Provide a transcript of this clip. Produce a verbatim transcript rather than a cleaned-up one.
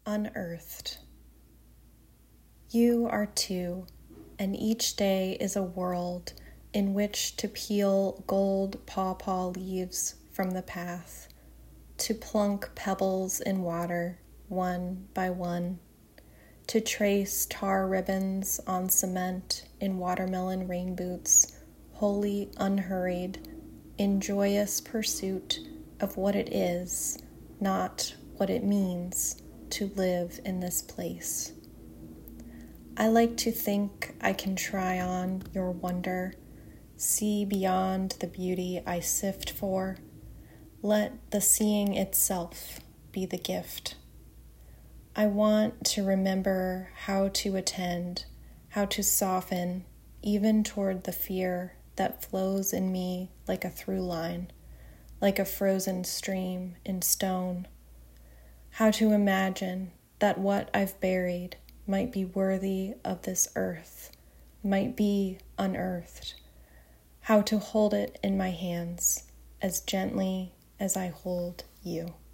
Unearthed. You are two, and each day is a world in which to peel gold pawpaw leaves from the path, to plunk pebbles in water one by one, to trace tar ribbons on cement in watermelon rain boots, wholly unhurried, in joyous pursuit of what it is, not what it means to live in this place. I like to think I can try on your wonder, see beyond the beauty I sift for. Let the seeing itself be the gift. I want to remember how to attend, how to soften, even toward the fear that flows in me like a through line, like a frozen stream in stone. How to imagine that what I've buried might be worthy of this earth, might be unearthed. How to hold it in my hands as gently as I hold you.